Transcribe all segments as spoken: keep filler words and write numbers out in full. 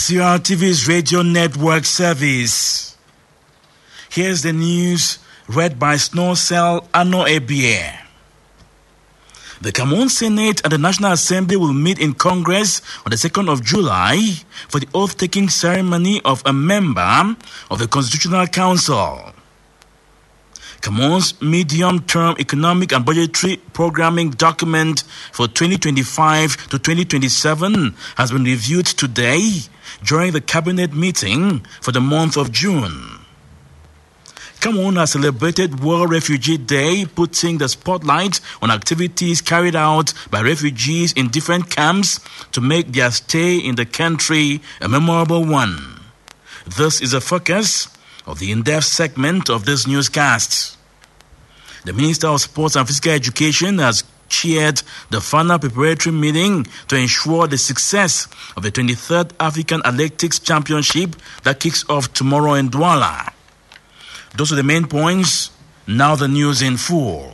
C R T V's radio network service. Here's the news read by Snowcell Ano Ebie. The Cameroon Senate and the National Assembly will meet in Congress on the second of July for the oath-taking ceremony of a member of the Constitutional Council. Cameroon's medium-term economic and budgetary programming document for twenty twenty-five to twenty twenty-seven has been reviewed today during the cabinet meeting for the month of June. Cameroon has celebrated World Refugee Day, putting the spotlight on activities carried out by refugees in different camps to make their stay in the country a memorable one. This is a focus of the in-depth segment of this newscast. The Minister of Sports and Physical Education has chaired the final preparatory meeting to ensure the success of the twenty-third African Athletics Championship that kicks off tomorrow in Douala. Those are the main points. Now the news in full.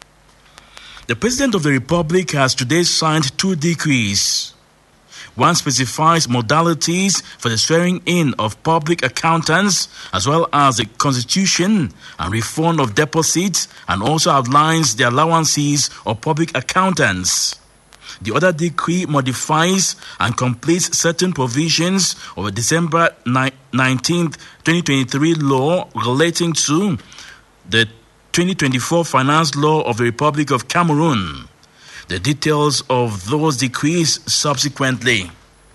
The President of the Republic has today signed two decrees. One specifies modalities for the swearing-in of public accountants, as well as the constitution and refund of deposits, and also outlines the allowances of public accountants. The other decree modifies and completes certain provisions of a December nineteenth, twenty twenty-three law relating to the twenty twenty-four Finance Law of the Republic of Cameroon. The details of those decrees subsequently.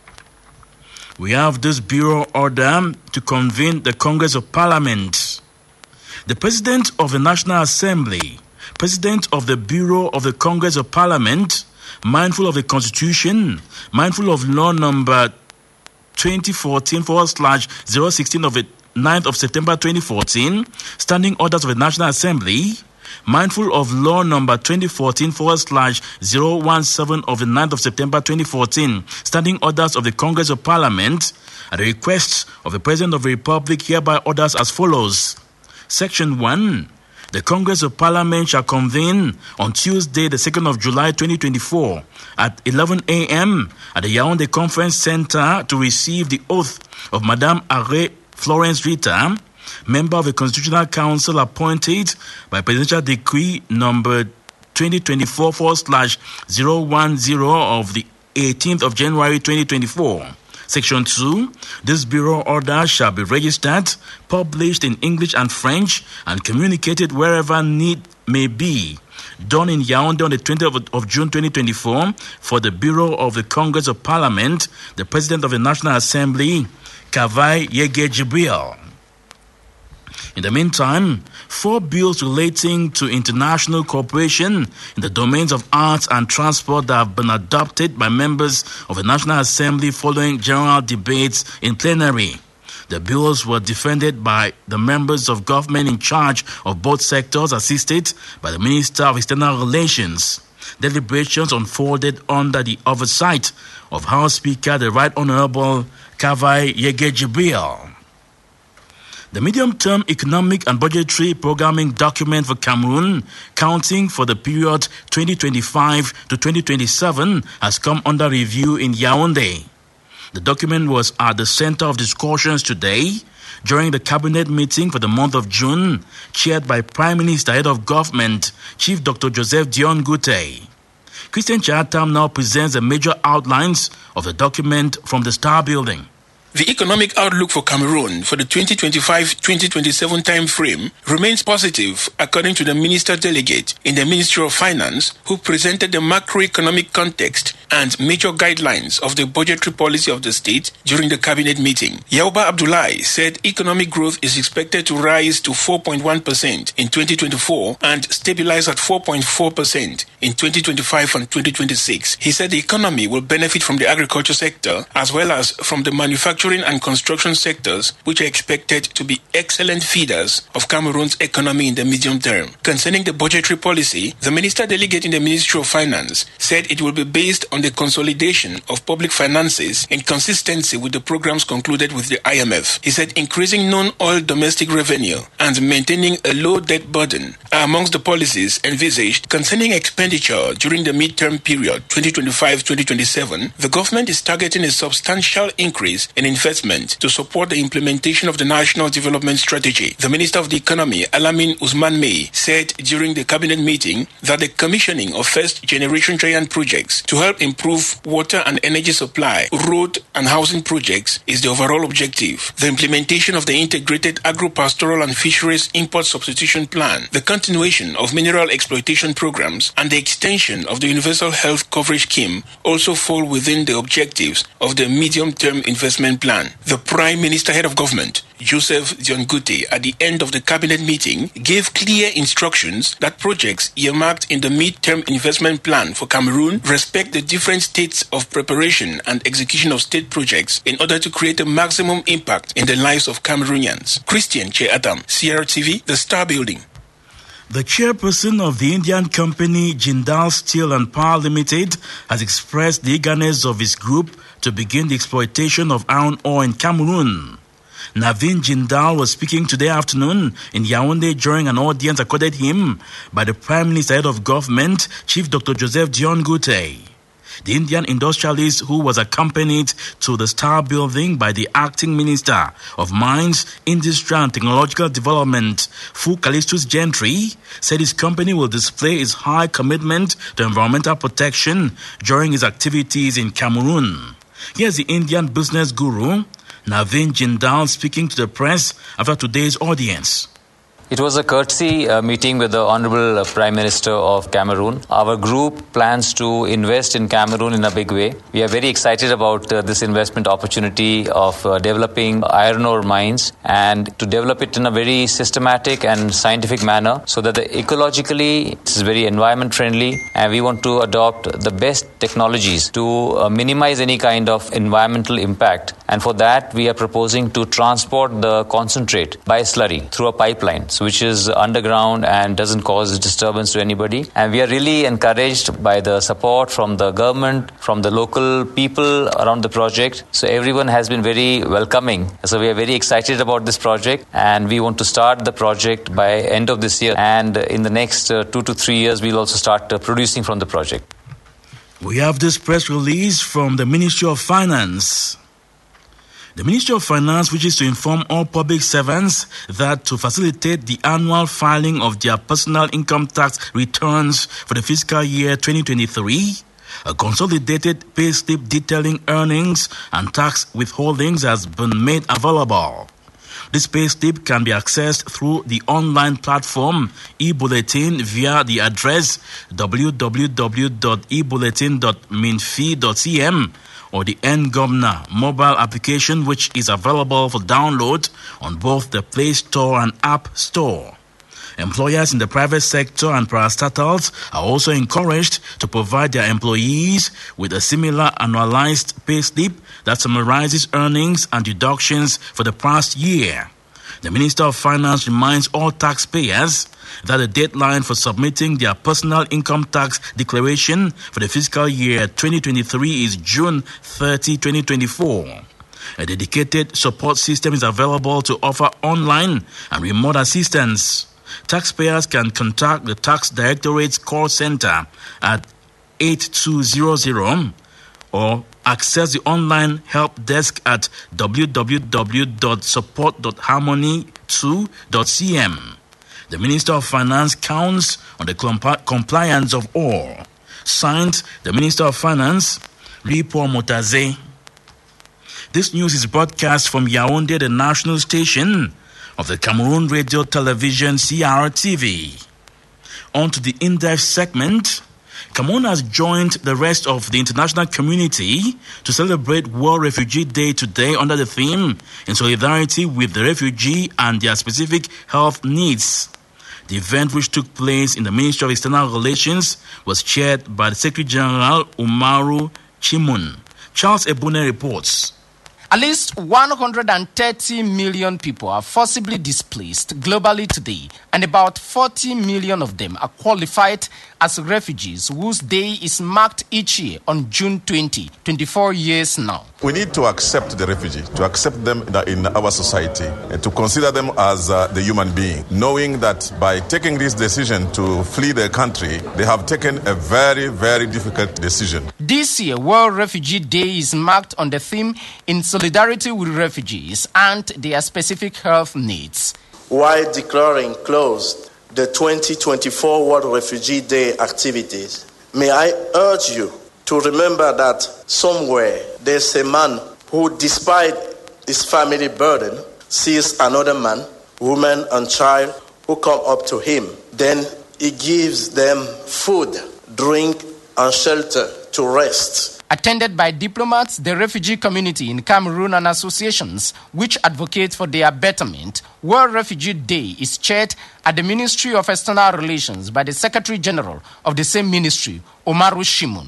We have this bureau order to convene the Congress of Parliament. The President of the National Assembly, President of the Bureau of the Congress of Parliament, mindful of the Constitution, mindful of law number twenty fourteen forward slash zero sixteen of the ninth of September twenty fourteen, standing orders of the National Assembly, mindful of law number twenty fourteen forward slash zero one seven of the ninth of September twenty fourteen, standing orders of the Congress of Parliament, at the request of the President of the Republic, hereby orders as follows. Section one. The Congress of Parliament shall convene on Tuesday, the second of July, twenty twenty-four, at eleven a.m. at the Yaoundé Conference Center to receive the oath of Madame Aré Florence Rita, member of the Constitutional Council appointed by Presidential Decree number twenty twenty-four forward slash zero one zero of the eighteenth of January, twenty twenty-four. Section two. This bureau order shall be registered, published in English and French, and communicated wherever need may be. Done in Yaoundé on the twentieth of June twenty twenty-four for the Bureau of the Congress of Parliament, the President of the National Assembly, Kavai Yege Jibril. In the meantime, four bills relating to international cooperation in the domains of arts and transport that have been adopted by members of the National Assembly following general debates in plenary. The bills were defended by the members of government in charge of both sectors, assisted by the Minister of External Relations. Deliberations unfolded under the oversight of House Speaker, the Right Honorable Kavai Yege Jibril. The medium-term economic and budgetary programming document for Cameroon, counting for the period twenty twenty-five to twenty twenty-seven, has come under review in Yaoundé. The document was at the center of discussions today during the cabinet meeting for the month of June, chaired by Prime Minister, Head of Government, Chief Doctor Joseph Dion Gute. Christian Chatham now presents the major outlines of the document from the Star Building. The economic outlook for Cameroon for the twenty twenty-five to twenty twenty-seven time frame remains positive, according to the Minister Delegate in the Ministry of Finance, who presented the macroeconomic context and major guidelines of the budgetary policy of the state during the cabinet meeting. Yauba Abdullahi said economic growth is expected to rise to four point one percent in twenty twenty-four and stabilize at four point four percent in twenty twenty-five and twenty twenty-six. He said the economy will benefit from the agriculture sector as well as from the manufacturing and construction sectors, which are expected to be excellent feeders of Cameroon's economy in the medium term. Concerning the budgetary policy, the Minister Delegate in the Ministry of Finance said it will be based on the the consolidation of public finances in consistency with the programs concluded with the I M F. He said increasing non-oil domestic revenue and maintaining a low debt burden are amongst the policies envisaged concerning expenditure during the midterm period twenty twenty-five to twenty twenty-seven. The government is targeting a substantial increase in investment to support the implementation of the National Development Strategy. The Minister of the Economy, Alamin Usman May, said during the cabinet meeting that the commissioning of first-generation giant projects to help improve water and energy supply, road and housing projects is the overall objective. The implementation of the integrated agro-pastoral and fisheries import substitution plan, the continuation of mineral exploitation programs, and the extension of the universal health coverage scheme also fall within the objectives of the medium-term investment plan. The Prime Minister Head of Government, Joseph Dion-Gute, at the end of the cabinet meeting, gave clear instructions that projects earmarked in the mid-term investment plan for Cameroon respect the different states of preparation and execution of state projects in order to create a maximum impact in the lives of Cameroonians. Christian Che Adam, Sierra T V, The Star Building. The chairperson of the Indian company Jindal Steel and Power Limited has expressed the eagerness of his group to begin the exploitation of iron ore in Cameroon. Navin Jindal was speaking today afternoon in Yaoundé during an audience accorded him by the Prime Minister Head of Government, Chief Doctor Joseph Dion-Gute. The Indian industrialist, who was accompanied to the Star Building by the Acting Minister of Mines, Industry and Technological Development, Fu Callistus Gentry, said his company will display its high commitment to environmental protection during its activities in Cameroon. Here's the Indian business guru, Navin Jindal, speaking to the press after today's audience. It was a courtesy uh, meeting with the Honorable uh, Prime Minister of Cameroon. Our group plans to invest in Cameroon in a big way. We are very excited about uh, this investment opportunity of uh, developing iron ore mines and to develop it in a very systematic and scientific manner so that the ecologically it is very environment friendly, and we want to adopt the best technologies to uh, minimize any kind of environmental impact. And for that, we are proposing to transport the concentrate by slurry through a pipeline, which is underground and doesn't cause disturbance to anybody. And we are really encouraged by the support from the government, from the local people around the project. So everyone has been very welcoming. So we are very excited about this project, and we want to start the project by end of this year. And in the next uh, two to three years, we'll also start uh, producing from the project. We have this press release from the Ministry of Finance. The Ministry of Finance wishes to inform all public servants that to facilitate the annual filing of their personal income tax returns for the fiscal year twenty twenty-three, a consolidated payslip detailing earnings and tax withholdings has been made available. This payslip can be accessed through the online platform e-bulletin via the address w w w dot e bulletin dot minfi dot c m or the N-Governor mobile application, which is available for download on both the Play Store and App Store. Employers in the private sector and parastatals are also encouraged to provide their employees with a similar annualized payslip that summarizes earnings and deductions for the past year. The Minister of Finance reminds all taxpayers that the deadline for submitting their personal income tax declaration for the fiscal year twenty twenty-three is June thirtieth, twenty twenty-four. A dedicated support system is available to offer online and remote assistance. Taxpayers can contact the Tax Directorate's call center at eight two zero zero or access the online help desk at w w w dot support dot harmony two dot c m. The Minister of Finance counts on the compli- compliance of all. Signed, the Minister of Finance, Ripo Motaze. This news is broadcast from Yaoundé, the national station of the Cameroon Radio Television C R T V. On to the in-depth segment. Cameroon has joined the rest of the international community to celebrate World Refugee Day today under the theme in solidarity with the refugee and their specific health needs. The event, which took place in the Ministry of External Relations, was chaired by the Secretary General Umaru Chimun. Charles Ebune reports. At least one hundred thirty million people are forcibly displaced globally today, and about forty million of them are qualified as refugees whose day is marked each year on June twentieth, twenty-four years now. We need to accept the refugee, to accept them in our society, and to consider them as uh, the human being, knowing that by taking this decision to flee their country, they have taken a very, very difficult decision. This year, World Refugee Day is marked on the theme in solidarity with refugees and their specific health needs. While declaring closed the twenty twenty-four World Refugee Day activities, may I urge you to remember that somewhere there's a man who, despite his family burden, sees another man, woman, and child who come up to him. Then he gives them food, drink, and shelter to rest. Attended by diplomats, the refugee community in Cameroon and associations which advocate for their betterment, World Refugee Day is chaired at the Ministry of External Relations by the Secretary General of the same ministry, Omaru Shimon.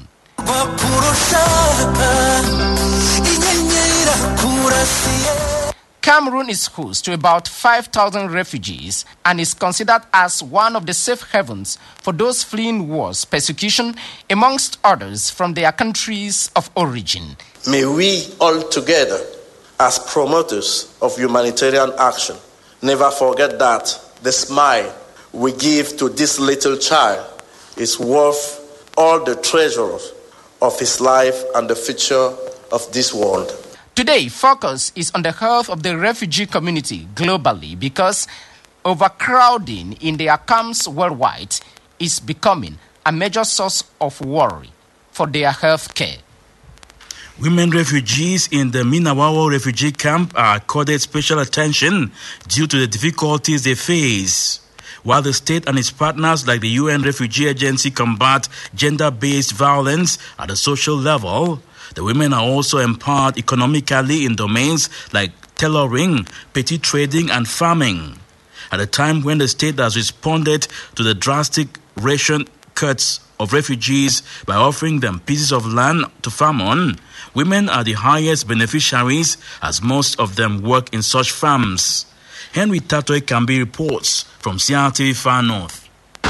Cameroon is host to about five thousand refugees and is considered as one of the safe havens for those fleeing wars, persecution, amongst others, from their countries of origin. May we all together, as promoters of humanitarian action, never forget that the smile we give to this little child is worth all the treasures of his life and the future of this world. Today, focus is on the health of the refugee community globally because overcrowding in their camps worldwide is becoming a major source of worry for their health care. Women refugees in the Minawawa refugee camp are accorded special attention due to the difficulties they face. While the state and its partners like the U N Refugee Agency combat gender-based violence at a social level, the women are also empowered economically in domains like tailoring, petty trading, and farming. At a time when the state has responded to the drastic ration cuts of refugees by offering them pieces of land to farm on, women are the highest beneficiaries as most of them work in such farms. Henry Tatoe Kambi reports from C R T V Far North.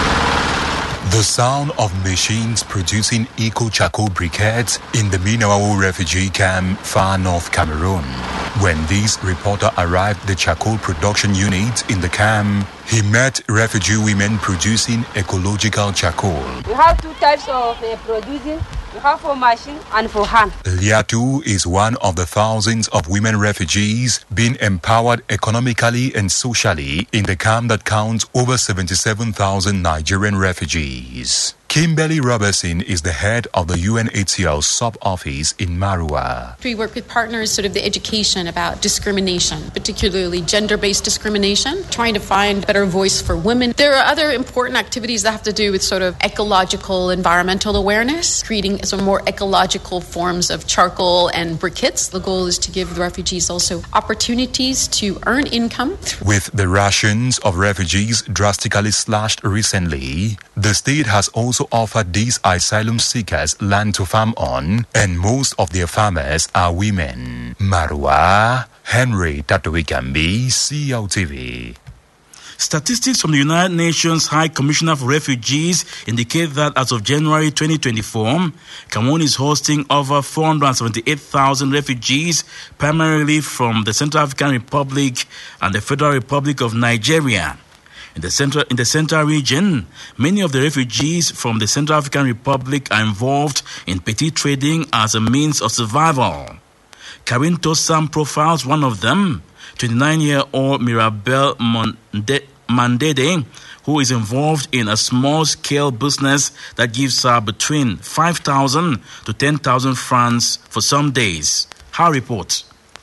The sound of machines producing eco-charcoal briquettes in the Minawawa refugee camp, Far North Cameroon. When this reporter arrived at the charcoal production unit in the camp, he met refugee women producing ecological charcoal. We have two types of uh, producing. We have for machine and for hand. Liatu is one of the thousands of women refugees being empowered economically and socially in the camp that counts over seventy-seven thousand Nigerian refugees. Kimberly Robertson is the head of the U N H C R sub-office in Marua. We work with partners, sort of the education about discrimination, particularly gender-based discrimination, trying to find better voice for women. There are other important activities that have to do with sort of ecological, environmental awareness, creating some more ecological forms of charcoal and briquettes. The goal is to give the refugees also opportunities to earn income. With the rations of refugees drastically slashed recently, the state has also offered these asylum seekers land to farm on, and most of their farmers are women. Marwa, Henry Tatoe Kambi, C L T V. Statistics from the United Nations High Commissioner for Refugees indicate that as of January twenty twenty-four, Cameroon is hosting over four hundred seventy-eight thousand refugees, primarily from the Central African Republic and the Federal Republic of Nigeria. In the central in the central region, many of the refugees from the Central African Republic are involved in petty trading as a means of survival. Karin Tosam profiles one of them, twenty-nine-year-old Mirabel Mandede, who is involved in a small-scale business that gives her between five thousand to ten thousand francs for some days. Her report.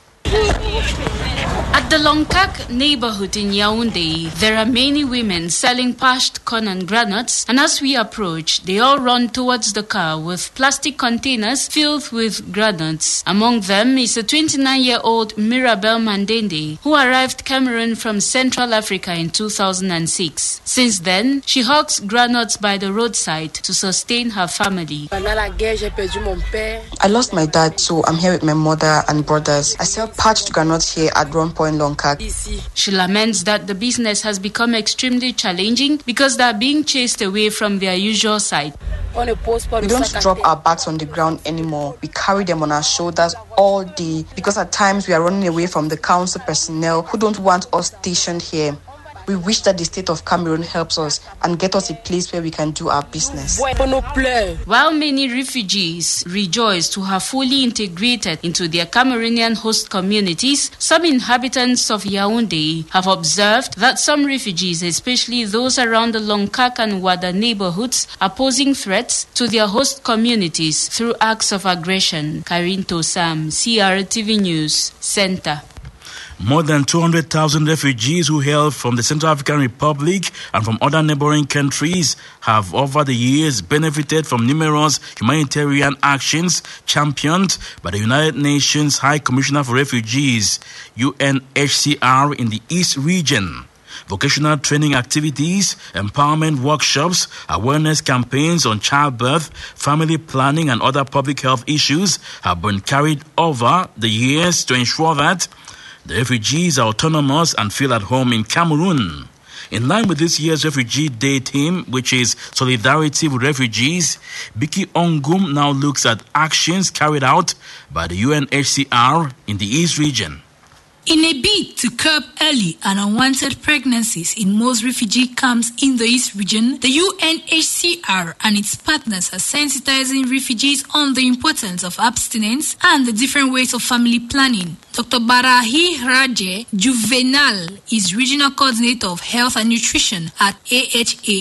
At the Longkak neighborhood in Yaoundé, there are many women selling parched corn and granuts, and as we approach, they all run towards the car with plastic containers filled with granuts. Among them is a twenty-nine-year-old Mirabel Mandende, who arrived Cameroon from Central Africa in two thousand six. Since then, she hawks granuts by the roadside to sustain her family. I lost my dad, so I'm here with my mother and brothers. I sell parched granuts here at one point in Lonkak. She laments that the business has become extremely challenging because they are being chased away from their usual site. We don't drop our bags on the ground anymore. We carry them on our shoulders all day because at times we are running away from the council personnel who don't want us stationed here. We wish that the state of Cameroon helps us and get us a place where we can do our business. While many refugees rejoice to have fully integrated into their Cameroonian host communities, some inhabitants of Yaoundé have observed that some refugees, especially those around the Lonkak and Wada neighborhoods, are posing threats to their host communities through acts of aggression. Karin Tosam, C R T V News, Center. More than two hundred thousand refugees who hail from the Central African Republic and from other neighboring countries have over the years benefited from numerous humanitarian actions championed by the United Nations High Commissioner for Refugees, U N H C R, in the East region. Vocational training activities, empowerment workshops, awareness campaigns on childbirth, family planning, and other public health issues have been carried over the years to ensure that the refugees are autonomous and feel at home in Cameroon. In line with this year's Refugee Day theme, which is Solidarity with Refugees, Biki Ongum now looks at actions carried out by the U N H C R in the East region. In a bid to curb early and unwanted pregnancies in most refugee camps in the East region, the U N H C R and its partners are sensitizing refugees on the importance of abstinence and the different ways of family planning. Doctor Barahi Raje Juvenal is Regional Coordinator of Health and Nutrition at A H A.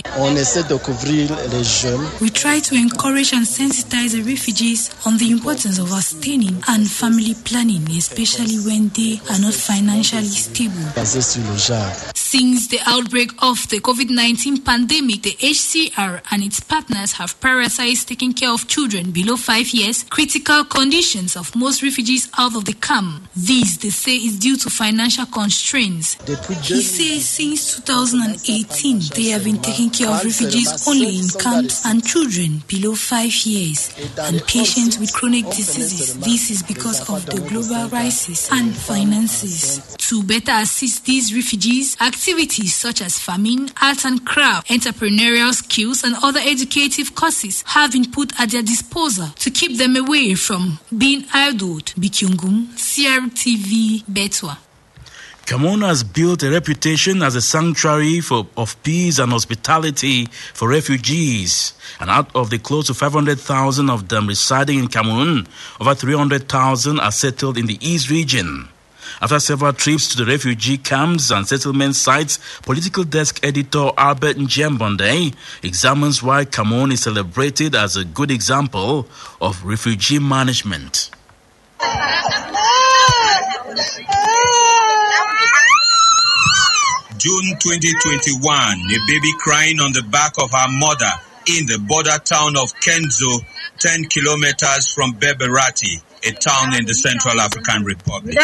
We try to encourage and sensitize the refugees on the importance of abstaining and family planning, especially when they are not financially stable. Since the outbreak of the COVID nineteen pandemic, the H C R and its partners have prioritized taking care of children below five years, critical conditions of most refugees out of the camp. This, they say, is due to financial constraints. He says since two thousand eighteen, they have been taking care of refugees only in camps and children below five years and patients with chronic diseases. This is because of the global crisis and finances. To better assist these refugees, activities such as farming, arts and craft, entrepreneurial skills, and other educative courses have been put at their disposal to keep them away from being idled. Bikyungum, C R T V, Betwa. Cameroon has built a reputation as a sanctuary for, of peace and hospitality for refugees. And out of the close to five hundred thousand of them residing in Cameroon, over three hundred thousand are settled in the East region. After several trips to the refugee camps and settlement sites, political desk editor Albert Njembonde examines why Cameroon is celebrated as a good example of refugee management. June twenty twenty-one, a baby crying on the back of her mother in the border town of Kenzo, ten kilometers from Beberati, a town in the Central African Republic.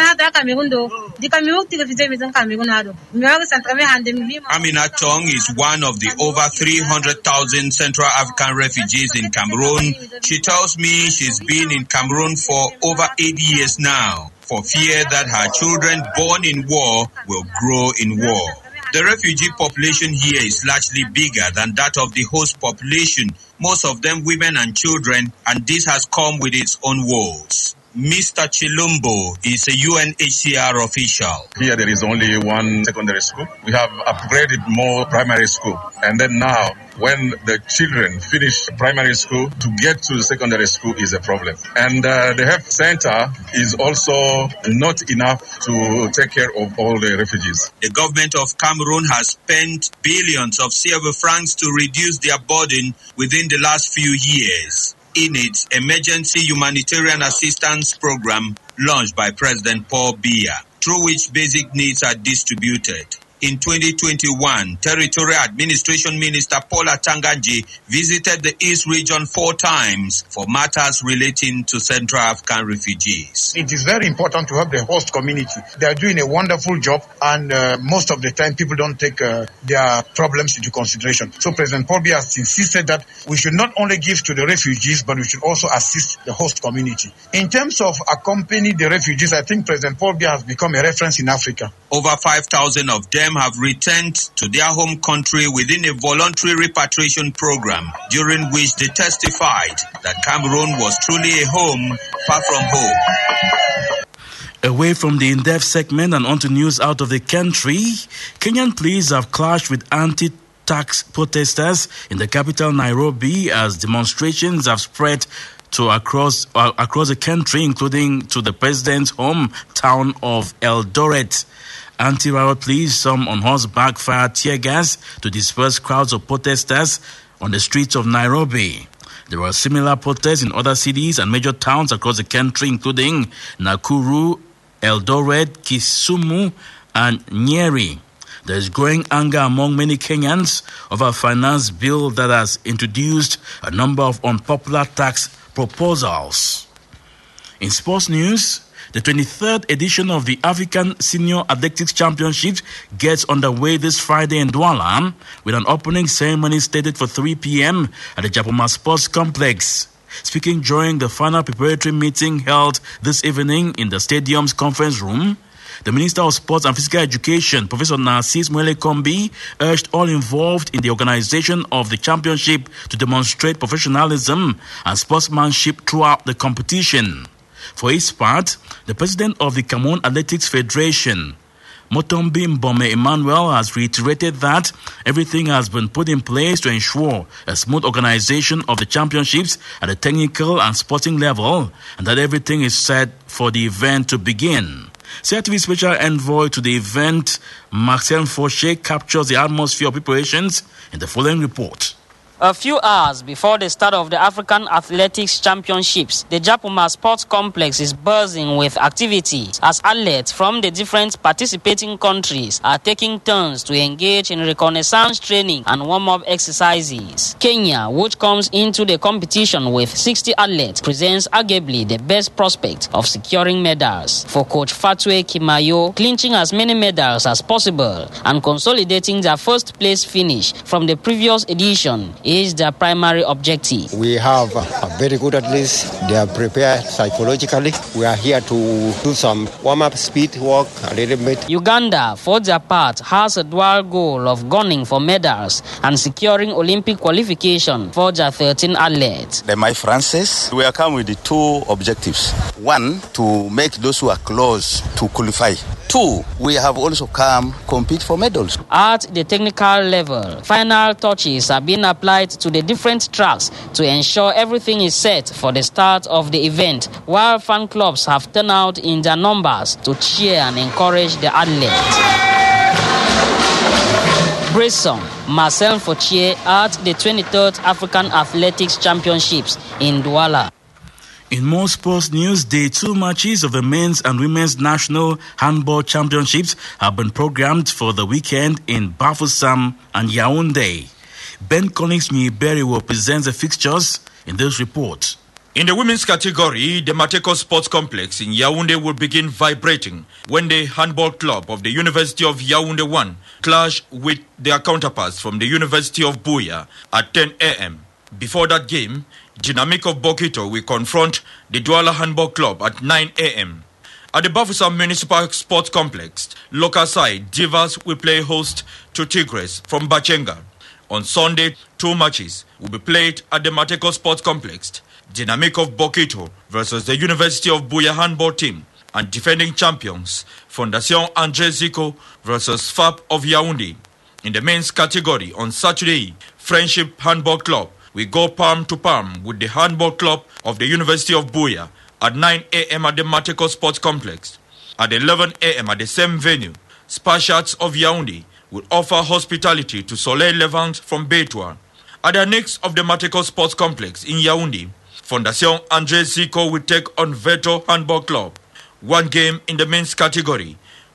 Amina Tong is one of the over three hundred thousand Central African refugees in Cameroon. She tells me she's been in Cameroon for over eight years now, for fear that her children born in war will grow in war. The refugee population here is largely bigger than that of the host population, most of them women and children, and this has come with its own woes. Mister Chilumbo is a U N H C R official. Here there is only one secondary school. We have upgraded more primary school. And then now, when the children finish primary school, to get to the secondary school is a problem. And uh, the health center is also not enough to take care of all the refugees. The government of Cameroon has spent billions of C F A francs to reduce their burden within the last few years in its emergency humanitarian assistance program launched by President Paul Biya, through which basic needs are distributed. in twenty twenty-one, Territorial Administration Minister Paula Tanganji visited the East region four times for matters relating to Central African refugees. It is very important to help the host community. They are doing a wonderful job, and uh, most of the time people don't take uh, their problems into consideration. So President Paul Biya has insisted that we should not only give to the refugees, but we should also assist the host community. In terms of accompanying the refugees, I think President Paul Biya has become a reference in Africa. Over five thousand of them have returned to their home country within a voluntary repatriation program, during which they testified that Cameroon was truly a home far from home. Away from the in-depth segment and onto news out of the country, Kenyan police have clashed with anti-tax protesters in the capital Nairobi as demonstrations have spread to across uh, across the country, including to the president's hometown of Eldoret. Anti-riot police, some on horseback, fired tear gas to disperse crowds of protesters on the streets of Nairobi. There were similar protests in other cities and major towns across the country, including Nakuru, Eldoret, Kisumu, and Nyeri. There is growing anger among many Kenyans over a finance bill that has introduced a number of unpopular tax proposals. In sports news, the twenty-third edition of the African Senior Athletics Championships gets underway this Friday in Douala with an opening ceremony slated for three p.m. at the Japoma Sports Complex. Speaking during the final preparatory meeting held this evening in the stadium's conference room, the Minister of Sports and Physical Education, Professor Narcis Mwele Kombi, urged all involved in the organization of the championship to demonstrate professionalism and sportsmanship throughout the competition. For his part, the president of the Cameroon Athletics Federation, Motombi Mbome Emmanuel, has reiterated that everything has been put in place to ensure a smooth organization of the championships at a technical and sporting level, and that everything is set for the event to begin. C R T V Special Envoy to the event, Marcel Fauché, captures the atmosphere of preparations in the following report. A few hours before the start of the African Athletics Championships, the Japoma Sports Complex is buzzing with activities as athletes from the different participating countries are taking turns to engage in reconnaissance training and warm-up exercises. Kenya, which comes into the competition with sixty athletes, presents arguably the best prospect of securing medals. For Coach Fatwe Kimayo, clinching as many medals as possible and consolidating their first place finish from the previous edition is their primary objective. We have a very good athletes. They are prepared psychologically. We are here to do some warm-up speed work a little bit. Uganda, for their part, has a dual goal of gunning for medals and securing Olympic qualification for their thirteen athletes. The My Francis, we are come with the two objectives. One, to make those who are close to qualify. Two, we have also come compete for medals. At the technical level, final touches are being applied to the different tracks to ensure everything is set for the start of the event, while fan clubs have turned out in their numbers to cheer and encourage the athletes. Bresson, Marcel Fauché at the twenty-third African Athletics Championships in Douala. In more sports news, day two matches of the men's and women's national handball championships have been programmed for the weekend in Bafoussam and Yaoundé. Ben Collins Mwiberi will present the fixtures in this report. In the women's category, the Mateko Sports Complex in Yaoundé will begin vibrating when the handball club of the University of Yaoundé one clash with their counterparts from the University of Buea at ten a.m. Before that game, Dynamic of Bokito will confront the Douala Handball Club at nine a.m. At the Bafoussam Municipal Sports Complex, local side Divas will play host to Tigres from Bachenga. On Sunday, two matches will be played at the Mateko Sports Complex. Dynamic of Bokito versus the University of Buea handball team, and defending champions Fondation André Zico versus F A P of Yaoundé. In the men's category on Saturday, Friendship Handball Club will go palm to palm with the handball club of the University of Buea at nine a.m. at the Mateko Sports Complex. At eleven a.m. at the same venue, Sparshats of Yaoundé will offer hospitality to Soleil Levant from Betua. At the annex of the Mateko Sports Complex in Yaoundé, Fondation André Zico will take on Veto Handball Club. One game in the men's category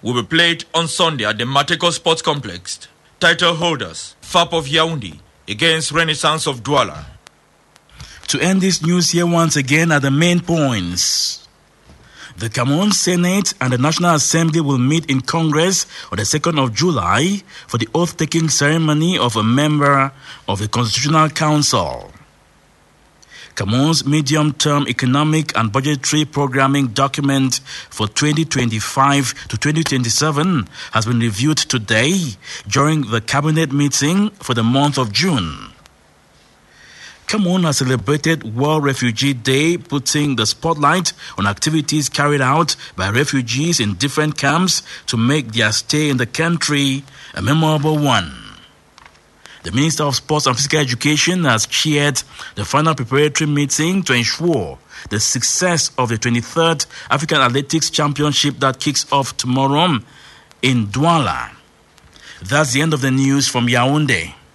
will be played on Sunday at the Mateko Sports Complex. Title holders, F A P of Yaoundé against Renaissance of Douala. To end this news here once again are the main points. The Cameroon Senate and the National Assembly will meet in Congress on the second of July for the oath-taking ceremony of a member of the Constitutional Council. Cameroon's medium-term economic and budgetary programming document for twenty twenty-five to twenty twenty-seven has been reviewed today during the cabinet meeting for the month of June. Cameroon has celebrated World Refugee Day, putting the spotlight on activities carried out by refugees in different camps to make their stay in the country a memorable one. The Minister of Sports and Physical Education has chaired the final preparatory meeting to ensure the success of the twenty-third African Athletics Championship that kicks off tomorrow in Douala. That's the end of the news from Yaoundé.